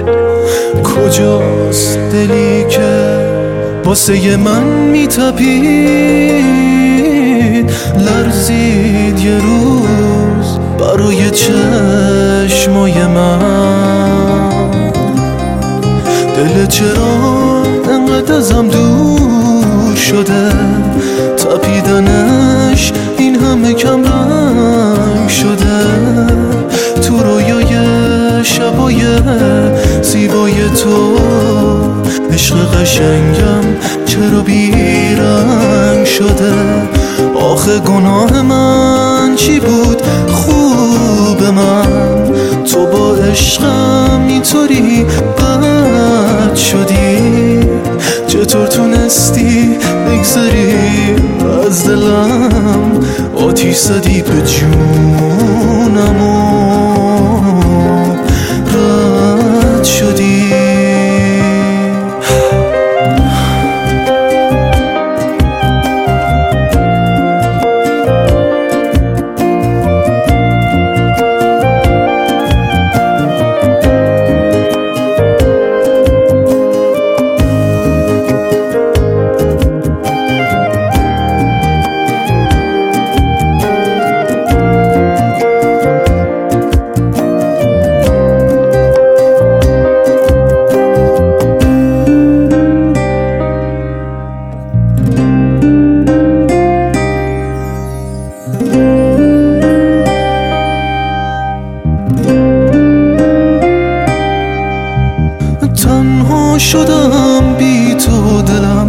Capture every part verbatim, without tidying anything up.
کجاست دلی که واسه من میتپید؟ لرزید یه روز برای چشمای من. دل چرا انقدر ازم دور شده؟ تپیدنش این همه کم رنگ شده. تو رویای شبای زیبای تو عشق قشنگم چرا بیرنگ شده؟ آخه گناه من چی بود؟ خوب من تو با عشقم اینطوری بد شدی. چطور تونستی بگذری از دلم؟ آتیش زدی به جونم و رد شدی. تنها شدم بی تو دلم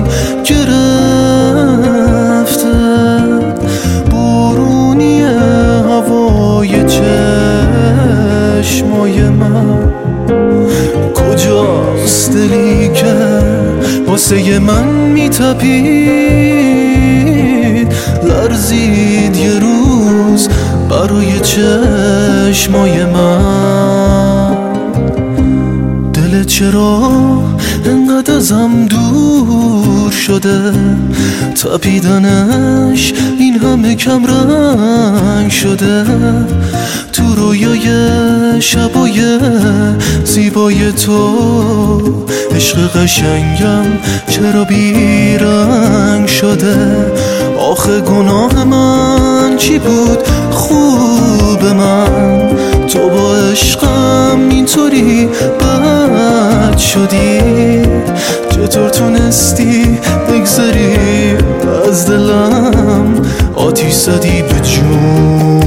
گرفته. بارونی هوای چشمای من. کجاست دلی که واسه من میتپید؟ لرزید یه روز برای چشمای من. دل چرا انقدر ازم دور شده؟ تپیدنش این همه کم رنگ شده. تو رویای شبای زیبای تو عشق قشنگم چرا بیرنگ شده؟ آخه گناه من چی بود؟ خوب من تو با عشقم اینطوری بد شدی. چطور تونستی بگذری از دلم؟ آتیش زدی به جون